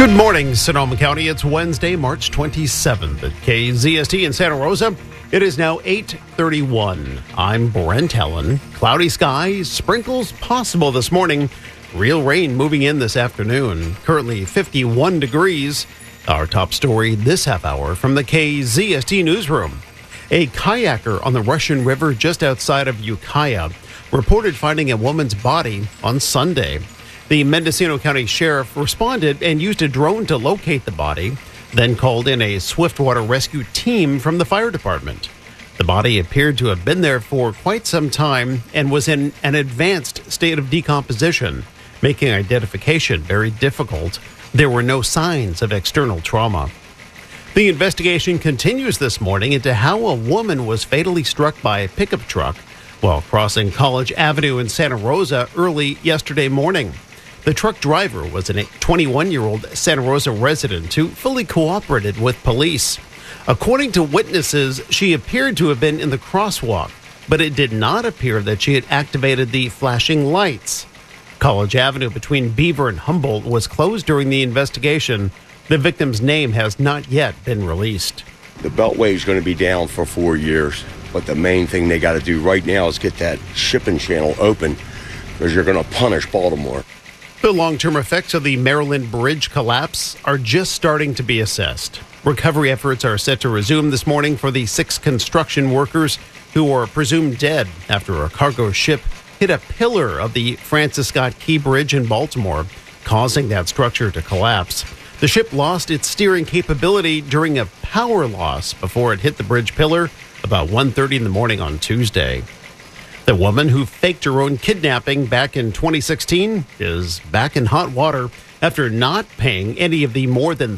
Good morning, Sonoma County. It's Wednesday, March 27th at KZST in Santa Rosa. It is now 8:31. I'm Brent Helen. Cloudy skies, sprinkles possible this morning. Real rain moving in this afternoon. Currently 51 degrees. Our top story this half hour from the KZST newsroom. A kayaker on the Russian River just outside of Ukiah reported finding a woman's body on Sunday. The Mendocino County Sheriff responded and used a drone to locate the body, then called in a swiftwater rescue team from the fire department. The body appeared to have been there for quite some time and was in an advanced state of decomposition, making identification very difficult. There were no signs of external trauma. The investigation continues this morning into how a woman was fatally struck by a pickup truck while crossing College Avenue in Santa Rosa early yesterday morning. The truck driver was a 21-year-old Santa Rosa resident who fully cooperated with police. According to witnesses, she appeared to have been in the crosswalk, but it did not appear that she had activated the flashing lights. College Avenue between Beaver and Humboldt was closed during the investigation. The victim's name has not yet been released. The Beltway is going to be down for 4 years, but the main thing they got to do right now is get that shipping channel open because you're going to punish Baltimore. The long-term effects of the Maryland Bridge collapse are just starting to be assessed. Recovery efforts are set to resume this morning for the 6 construction workers who were presumed dead after a cargo ship hit a pillar of the Francis Scott Key Bridge in Baltimore, causing that structure to collapse. The ship lost its steering capability during a power loss before it hit the bridge pillar about 1:30 in the morning on Tuesday. The woman who faked her own kidnapping back in 2016 is back in hot water after not paying any of the more than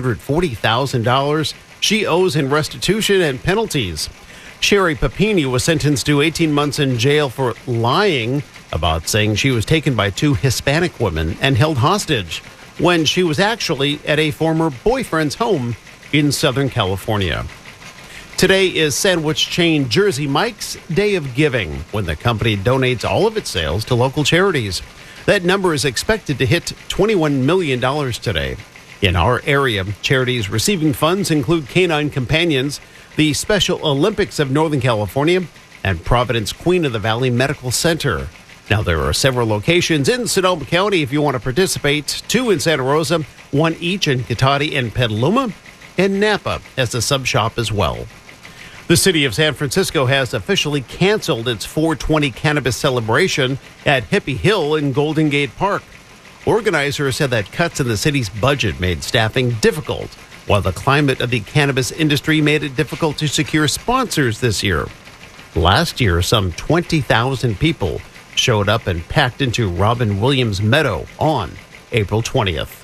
$340,000 she owes in restitution and penalties. Sherry Papini was sentenced to 18 months in jail for lying about saying she was taken by 2 Hispanic women and held hostage when she was actually at a former boyfriend's home in Southern California. Today is sandwich chain Jersey Mike's Day of Giving, when the company donates all of its sales to local charities. That number is expected to hit $21 million today. In our area, charities receiving funds include Canine Companions, the Special Olympics of Northern California, and Providence Queen of the Valley Medical Center. Now, there are several locations in Sonoma County if you want to participate. 2 in Santa Rosa, 1 each in Cotati and Petaluma, and Napa has a sub shop as well. The city of San Francisco has officially canceled its 420 cannabis celebration at Hippie Hill in Golden Gate Park. Organizers said that cuts in the city's budget made staffing difficult, while the climate of the cannabis industry made it difficult to secure sponsors this year. Last year, some 20,000 people showed up and packed into Robin Williams Meadow on April 20th.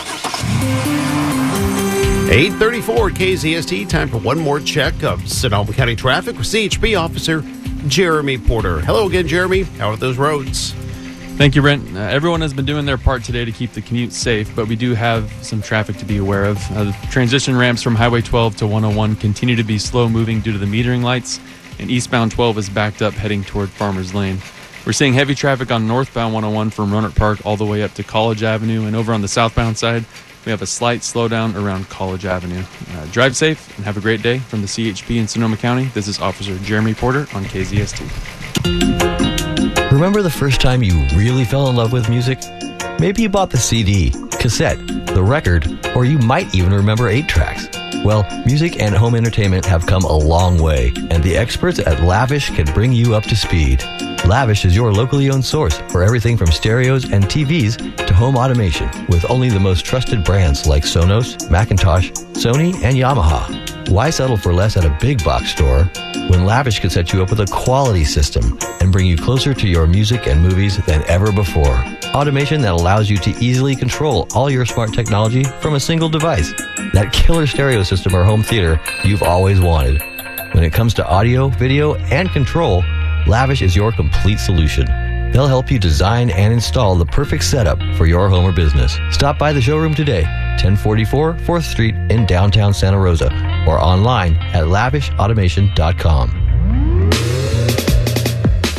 8:34 KZST, time for one more check of Sonoma County traffic with CHP Officer Jeremy Porter. Hello again, Jeremy. How are those roads? Thank you, Brent. Everyone has been doing their part today to keep the commute safe, but we do have some traffic to be aware of. The transition ramps from Highway 12 to 101 continue to be slow moving due to the metering lights, and eastbound 12 is backed up heading toward Farmers Lane. We're seeing heavy traffic on northbound 101 from Rohnert Park all the way up to College Avenue, and over on the southbound side, we have a slight slowdown around College Avenue. Drive safe and have a great day. From the CHP in Sonoma County, this is Officer Jeremy Porter on KZST. Remember the first time you really fell in love with music? Maybe you bought the CD, cassette, the record, or you might even remember 8 tracks. Well, music and home entertainment have come a long way, and the experts at Lavish can bring you up to speed. Lavish is your locally owned source for everything from stereos and TVs to home automation, with only the most trusted brands like Sonos, Macintosh, Sony, and Yamaha. Why settle for less at a big box store when Lavish can set you up with a quality system and bring you closer to your music and movies than ever before? Automation that allows you to easily control all your smart technology from a single device. That killer stereo system or home theater you've always wanted. When it comes to audio, video, and control, Lavish is your complete solution. They'll help you design and install the perfect setup for your home or business. Stop by the showroom today, 1044 4th Street in downtown Santa Rosa, or online at lavishautomation.com.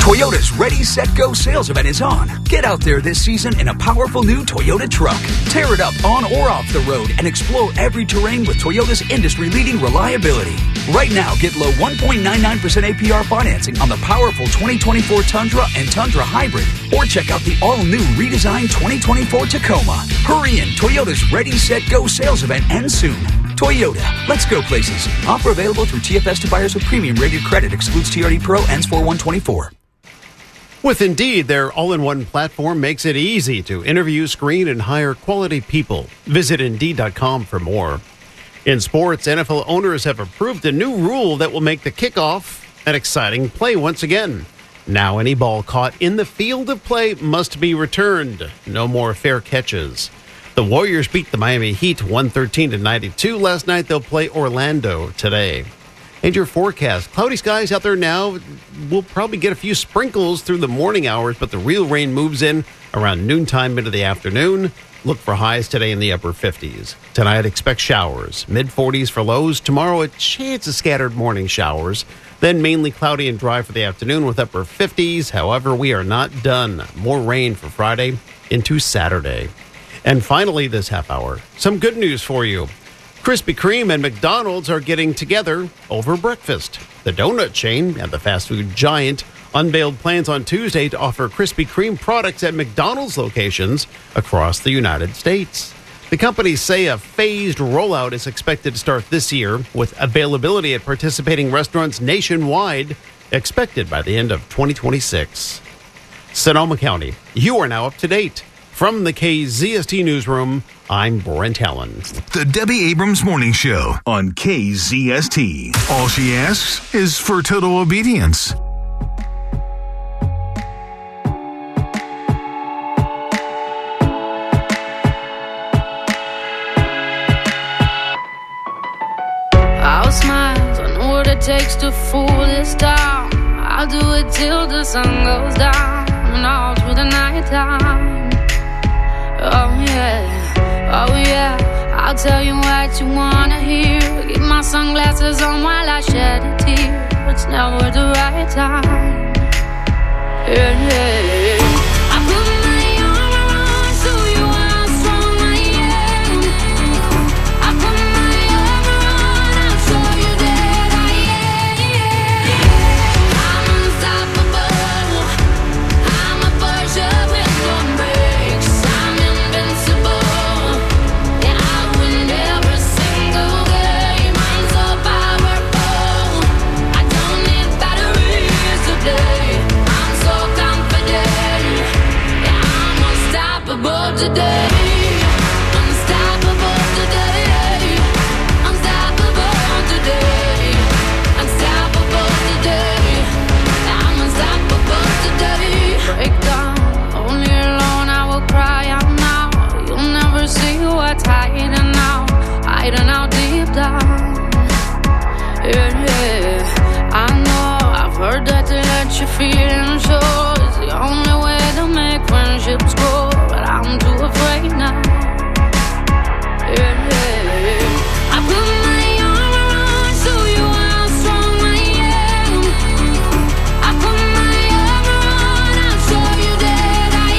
Toyota's Ready, Set, Go sales event is on. Get out there this season in a powerful new Toyota truck. Tear it up on or off the road and explore every terrain with Toyota's industry-leading reliability. Right now, get low 1.99% APR financing on the powerful 2024 Tundra and Tundra Hybrid. Or check out the all-new redesigned 2024 Tacoma. Hurry in, Toyota's Ready, Set, Go sales event ends soon. Toyota, let's go places. Offer available through TFS to buyers with premium rated credit. Excludes TRD Pro, ends 4/1/24. With Indeed, their all-in-one platform makes it easy to interview, screen, and hire quality people. Visit Indeed.com for more. In sports, NFL owners have approved a new rule that will make the kickoff an exciting play once again. Now any ball caught in the field of play must be returned. No more fair catches. The Warriors beat the Miami Heat 113-92 last night. They'll play Orlando today. And your forecast, cloudy skies out there now. We'll probably get a few sprinkles through the morning hours, but the real rain moves in around noontime into the afternoon. Look for highs today in the upper 50s. Tonight, expect showers, mid-40s for lows. Tomorrow, a chance of scattered morning showers. Then mainly cloudy and dry for the afternoon with upper 50s. However, we are not done. More rain for Friday into Saturday. And finally, this half hour, some good news for you. Krispy Kreme and McDonald's are getting together over breakfast. The donut chain and the fast food giant unveiled plans on Tuesday to offer Krispy Kreme products at McDonald's locations across the United States. The companies say a phased rollout is expected to start this year, with availability at participating restaurants nationwide expected by the end of 2026. Sonoma County, you are now up to date. From the KZST Newsroom, I'm Brent Allen. The Debbie Abrams Morning Show on KZST. All she asks is for total obedience. I'll smile, I know what it takes to fool this town. I'll do it till the sun goes down and all through the night time. Oh yeah, I'll tell you what you wanna hear. Keep my sunglasses on while I shed a tear. It's never the right time. Yeah. I put my arm around, show you how strong I am. I put my arm around, I'll show you that I am. I'm unstoppable. I'm a Porsche with no brakes. I'm invincible. Yeah, I win every single game. I'm so powerful. I don't need batteries today. I'm so confident. Yeah, I'm unstoppable today. Unstoppable today. Unstoppable today. Unstoppable today. I'm unstoppable today. Break down, only alone I will cry out now. You'll never see what's hiding out deep down. Yeah. I know I've heard that to let your feelings show is the only way to make friendships grow, but I'm too afraid now. Yeah. I put my arm around, show you how strong I am. I put my arm around, I'll show you that I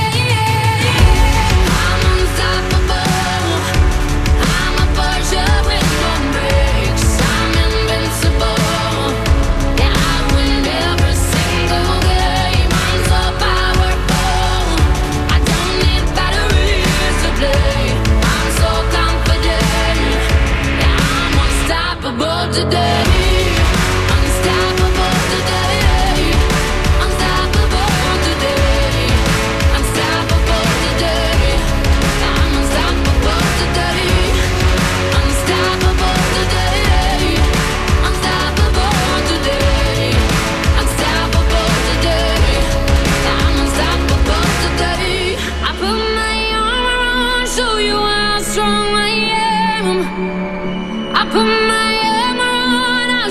am. I'm unstoppable. I'm a Porsche with no brakes. I'm invincible. Yeah, I win every single game. I'm so powerful. I don't need batteries to play. I'm so confident. Yeah, I'm unstoppable today. Unstoppable today. Unstoppable today. Unstoppable today. I'm unstoppable today. Unstoppable today. Unstoppable today. Unstoppable today. I'm unstoppable today. I put my arm around, show you how strong I am. I put my arm around, I'll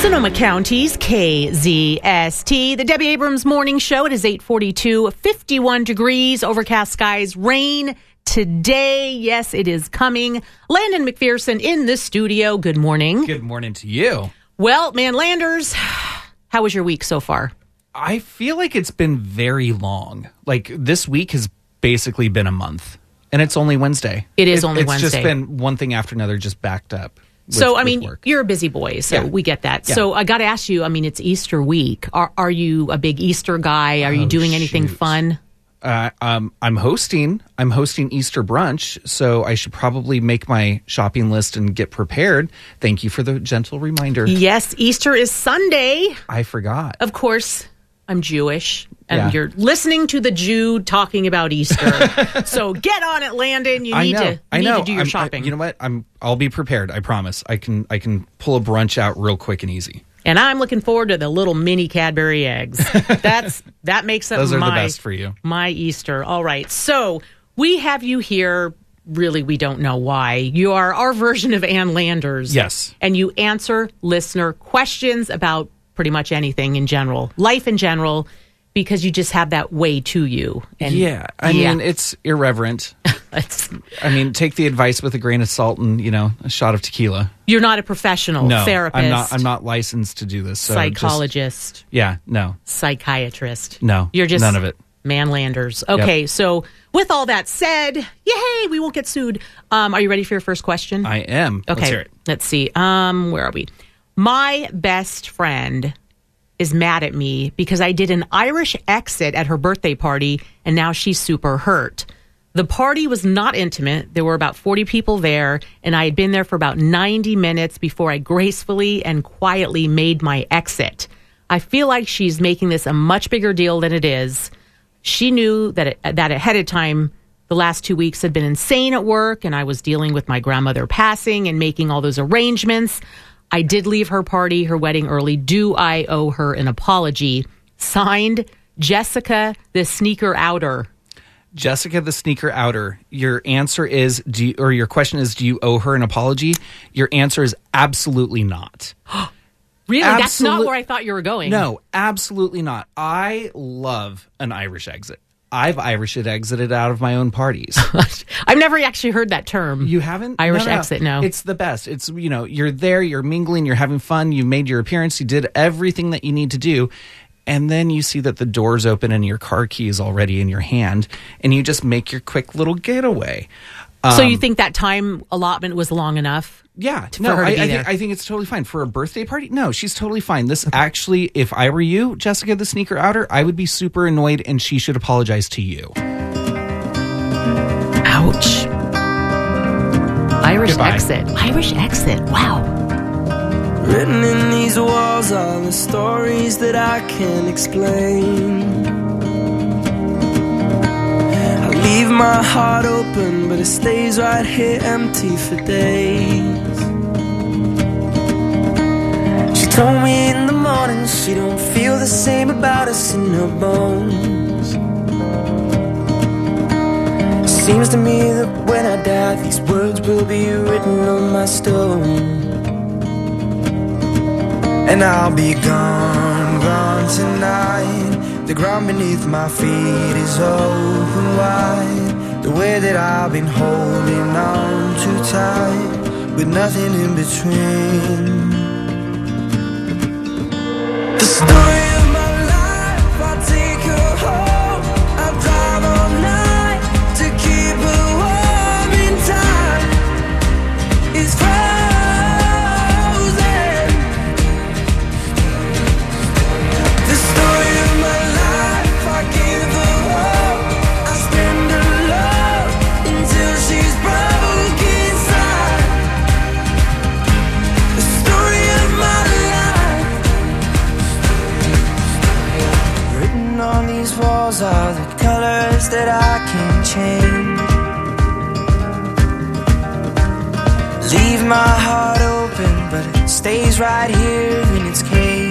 Sonoma County's KZST, the Debbie Abrams Morning Show. It is 8:42, 51 degrees, overcast skies, rain today. Yes, it is coming. Landon McPherson in the studio. Good morning. Good morning to you. Well, man, Landers, how was your week so far? I feel like it's been very long. Like, this week has basically been a month, and it's only Wednesday. It is only Wednesday. It's just Wednesday. been one thing after another, just backed up. So, I mean, you're a busy boy, so Yeah. we get that. Yeah. So I got to ask you, I mean, it's Easter week. Are you a big Easter guy? Are you doing anything fun? I'm hosting Easter brunch, so I should probably make my shopping list and get prepared. Thank you for the gentle reminder. Yes, Easter is Sunday. I forgot. Of course, I'm Jewish, and Yeah. you're listening to the Jew talking about Easter. So get on it, Landon. You need to do your shopping. You know what? I'll be prepared. I promise. I can pull a brunch out real quick and easy. And I'm looking forward to the little mini Cadbury eggs. That makes up Those are the best for you. My Easter. All right. So we have you here. Really, we don't know why. You are our version of Ann Landers. Yes. And you answer listener questions about pretty much anything in general, life in general, because you just have that way to you. And I mean, it's irreverent. I mean, take the advice with a grain of salt and, a shot of tequila. You're not a professional therapist. I'm not licensed to do this. So psychologist. No. Psychiatrist. No. You're just none of it. Manlanders. Okay, So with all that said, yay, we won't get sued. Are you ready for your first question? I am. Okay. Let's hear it. Let's see. Where are we? My best friend is mad at me because I did an Irish exit at her birthday party, and now she's super hurt. The party was not intimate. There were about 40 people there, and I had been there for about 90 minutes before I gracefully and quietly made my exit. I feel like she's making this a much bigger deal than it is. She knew that ahead of time. The last 2 weeks had been insane at work, and I was dealing with my grandmother passing and making all those arrangements. I did leave her party, her wedding early. Do I owe her an apology? Signed, Jessica the Sneaker Outer. Jessica the Sneaker Outer. Your answer is, your question is, do you owe her an apology? Your answer is absolutely not. Really? That's not where I thought you were going. No, absolutely not. I love an Irish exit. I've Irish exited out of my own parties. I've never actually heard that term. You haven't? Irish exit, no. It's the best. It's, you're there, you're mingling, you're having fun, you made your appearance, you did everything that you need to do, and then you see that the door's open and your car key is already in your hand, and you just make your quick little getaway. So you think that time allotment was long enough? Yeah. For her to be there? I think it's totally fine. For a birthday party? No, she's totally fine. This actually, if I were you, Jessica the Sneaker Outer, I would be super annoyed and she should apologize to you. Ouch. Irish Goodbye. exit. Irish exit. Wow. Written in these walls are the stories that I can't explain. I leave my heart open, but it stays right here empty for days. She told me in the morning she don't feel the same about us in her bones. Seems to me that when I die, these words will be written on my stone. And I'll be gone, gone tonight. The ground beneath my feet is open wide. The way that I've been holding on too tight, with nothing in between. The story of my life, I take her home. I drive all night to keep her warm in time. It's frozen. The story of my life, I give her all. I spend her love until she's broke inside. The story of my life. Written on these walls are the colors that I can't change. Leave my heart open, but it stays right here in its cage.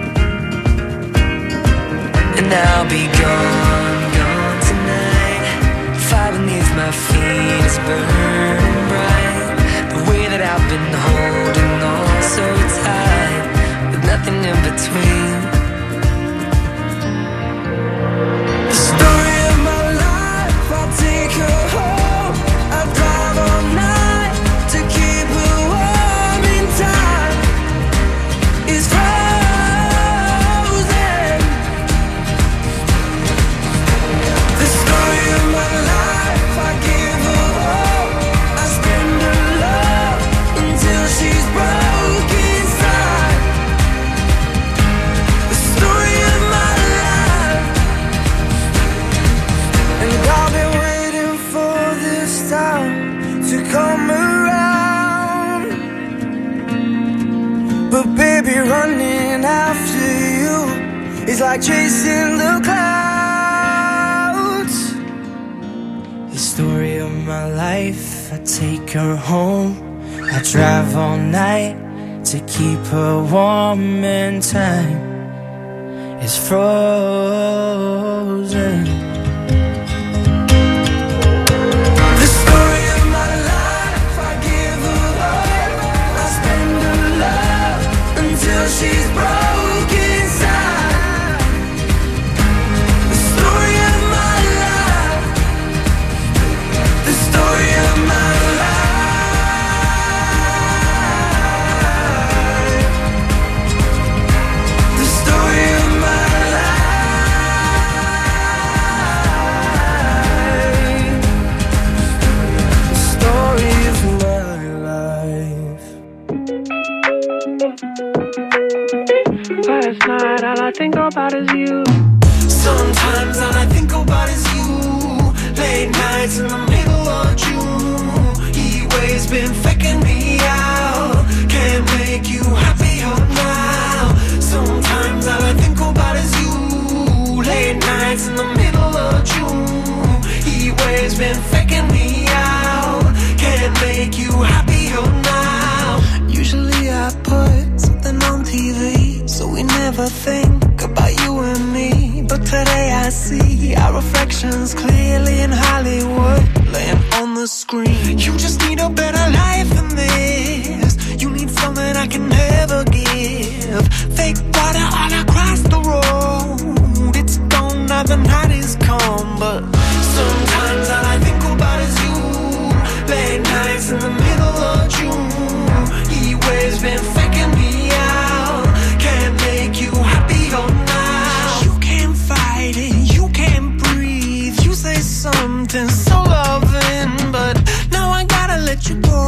And I'll be gone, gone tonight. Fire beneath my feet is burning bright. The way that I've been holding on so tight, with between. The story of my life, I take her home. I drive all night to keep her warm in time. Is frozen. The story of my life, I give her hope. I spend her love until she's broke inside. The story of my life. And I've been waiting for this time to come around. But baby, running after you is like chasing the clouds. The story of my life, I take her home. I drive all night to keep her warm and time is frozen. The story of my life, I give her hope. I spend her love until she's broke inside. The story of my life. The story of my life. The story of my life. The story of my life. Last night all I think about is you. Sometimes all I think about is you. Late nights in the middle of June. Heat waves been faking me out. Can't make you happier now. Sometimes all I think about is you. Late nights in the middle of June. Heat waves been faking me out. Can't make you happier now. Usually I put something on TV, so we never think about you and me. But today I see our reflections clearly in Hollywood, laying on the screen. You just need a better life than this. You need something I can never give. Fake water all across the road. It's gone now, the night is come. But sometimes all I think about is you. Late nights in the middle of June. Heat waves been faking me out. Can't make you happier now. You can't fight it, you can't breathe. You say something so loving, but now I gotta let you go.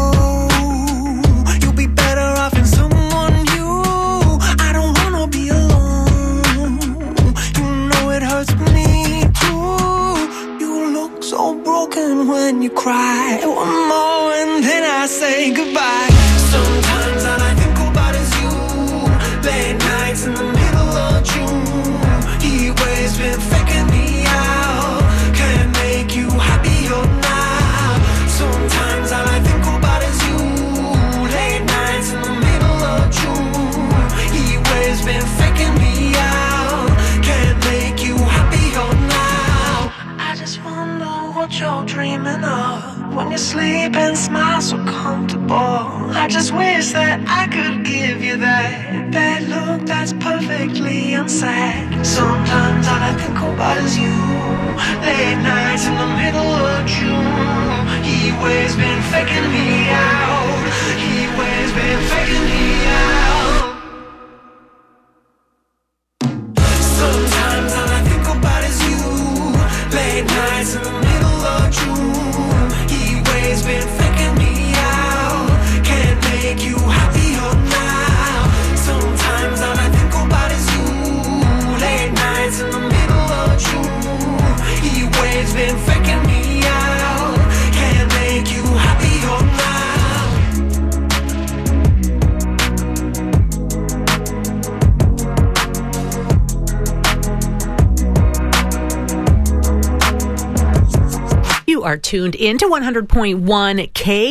You'll be better off in someone new. I don't wanna be alone. You know it hurts me too. You look so broken when you cry. One more and then I say goodbye. Sometimes all I think about is you. Late nights in the middle of June. Heat waves been faking me out. Can't make you happier now. Sometimes all I think about is you. Late nights in the middle of June. Heat waves been faking me out. Can't make you happier now. I just wonder what you're dreaming of when you sleep and smile so comfortable. I just wish that I could give you that look that's perfectly unsaid. Sometimes all I think about is you. Late nights in the middle of June. Heat waves been faking me out. Heat waves been faking me out. Sometimes all I think about is you. Late nights in the middle of June. Heat waves been faking me out. Can't make you happier now. Sometimes all I think about is you. Late nights in the middle of June. Heat waves been faking me out. Can't make you happier now. You are tuned into 100.1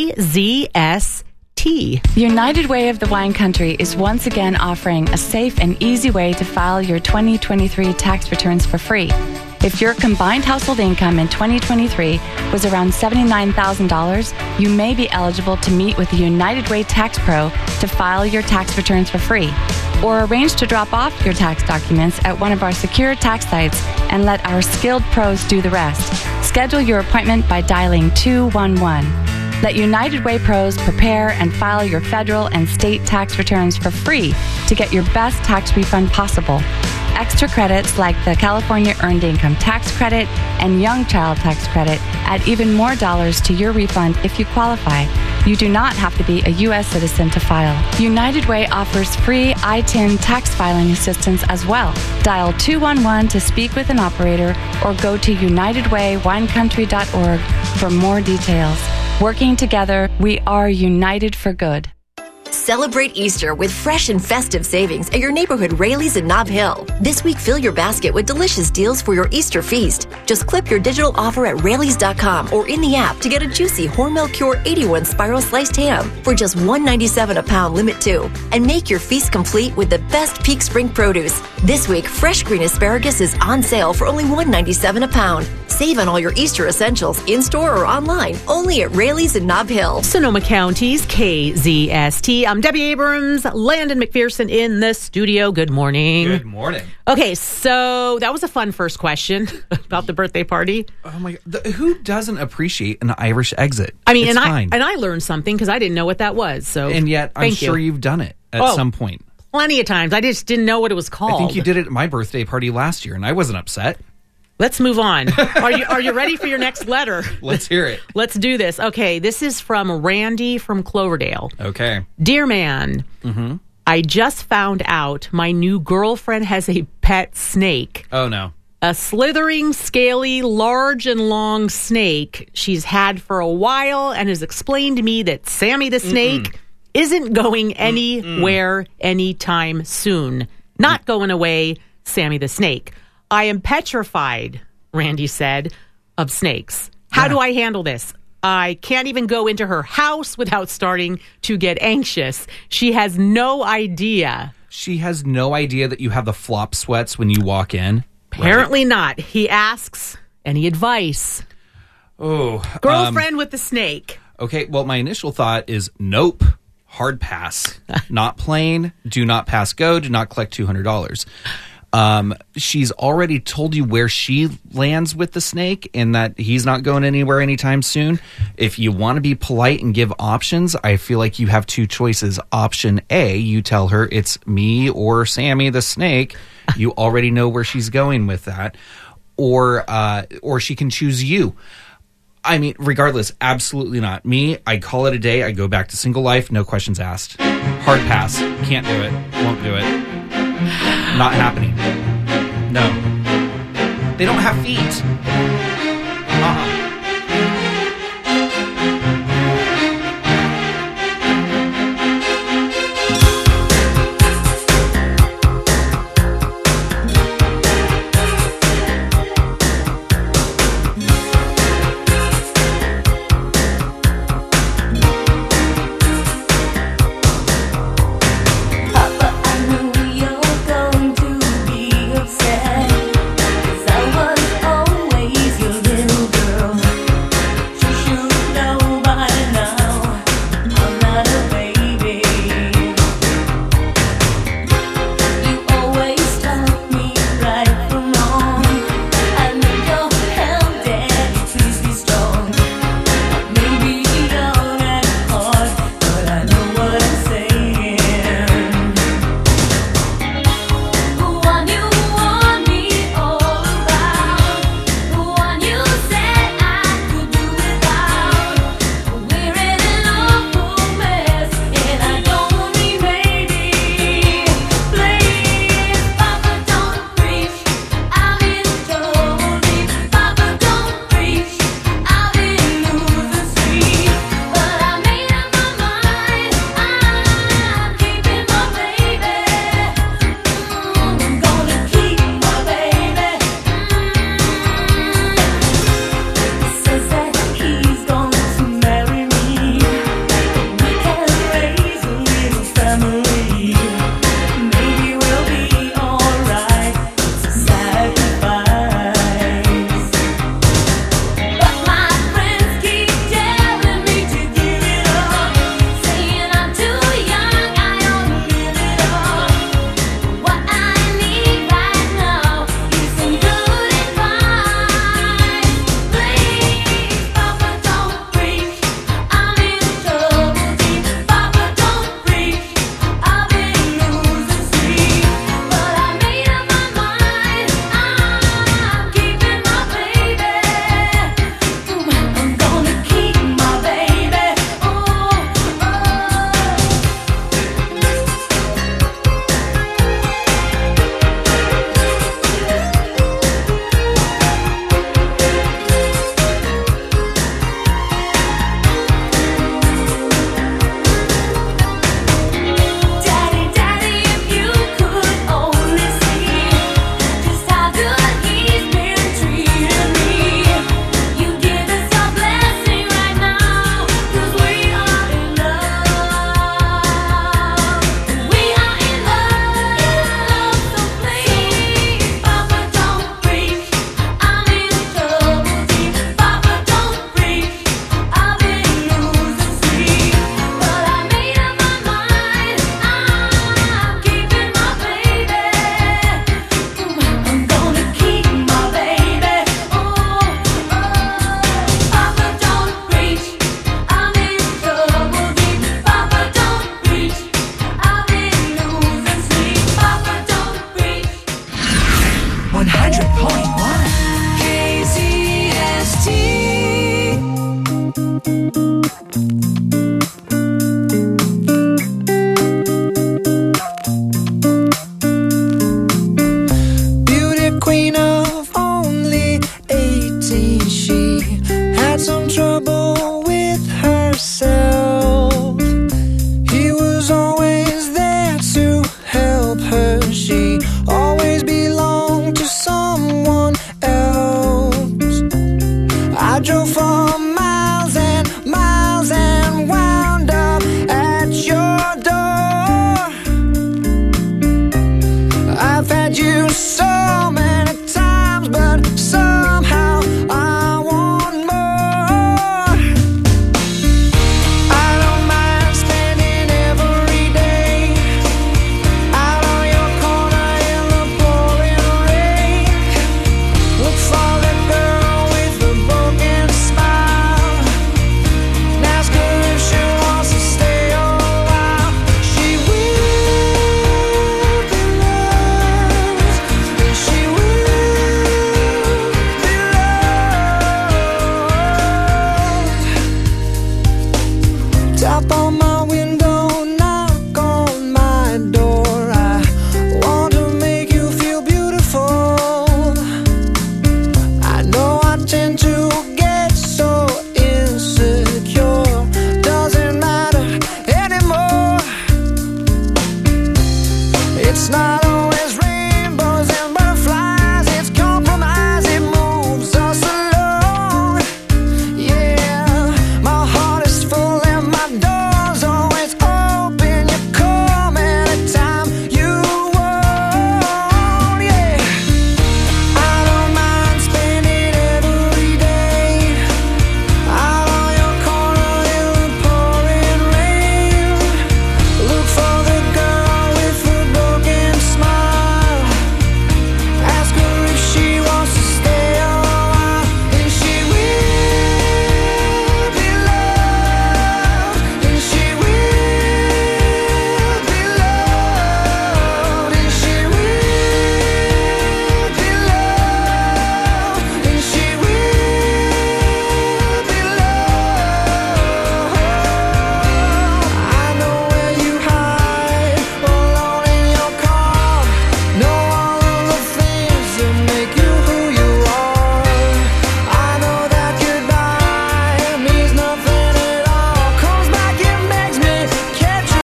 KZST. United Way of the Wine Country is once again offering a safe and easy way to file your 2023 tax returns for free. If your combined household income in 2023 was around $79,000, you may be eligible to meet with the United Way Tax Pro to file your tax returns for free. or arrange to drop off your tax documents at one of our secure tax sites and let our skilled pros do the rest. Schedule your appointment by dialing 211. Let United Way pros prepare and file your federal and state tax returns for free to get your best tax refund possible. Extra credits like the California Earned Income Tax Credit and Young Child Tax Credit add even more dollars to your refund if you qualify. You do not have to be a U.S. citizen to file. United Way offers free ITIN tax filing assistance as well. Dial 211 to speak with an operator or go to unitedwayWineCountry.org for more details. Working together, we are united for good. Celebrate Easter with fresh and festive savings at your neighborhood Raley's in Nob Hill. This week, fill your basket with delicious deals for your Easter feast. Just clip your digital offer at Raley's.com or in the app to get a juicy Hormel Cure 81 spiral sliced ham for just $1.97 a pound, limit 2. And make your feast complete with the best peak spring produce. This week, fresh green asparagus is on sale for only $1.97 a pound. Save on all your Easter essentials in-store or online, only at Raley's in Nob Hill. Sonoma County's KZST. I'm Debbie Abrams, Landon McPherson in the studio. Good morning. Good morning. Okay, so that was a fun first question about the birthday party. Oh my God. Who doesn't appreciate an Irish exit? I mean, it's fine. I learned something because I didn't know what that was. So, and yet I'm sure you've done it at some point. Plenty of times. I just didn't know what it was called. I think you did it at my birthday party last year, and I wasn't upset. Let's move on. Are you ready for your next letter? Let's hear it. Let's do this. Okay, this is from Randy from Cloverdale. Okay. Dear man, I just found out my new girlfriend has a pet snake. Oh, no. A slithering, scaly, large and long snake she's had for a while and has explained to me that Sammy the snake isn't going anywhere anytime soon. Not going away, Sammy the snake. I am petrified, Randy said, of snakes. How do I handle this? I can't even go into her house without starting to get anxious. She has no idea. She has no idea that you have the flop sweats when you walk in? Apparently not. He asks, any advice? Oh. Girlfriend with the snake. Okay, well, my initial thought is nope. Hard pass. Not playing. Do not pass go. Do not collect $200. She's already told you where she lands with the snake and that he's not going anywhere anytime soon. If you want to be polite and give options, I feel like you have two choices. Option A, you tell her it's me or Sammy the snake. You already know where she's going with that. Or she can choose you. I mean, regardless, absolutely not. Me, I call it a day. I go back to single life, no questions asked. Hard pass. Can't do it. Won't do it. Not happening. No. They don't have feet.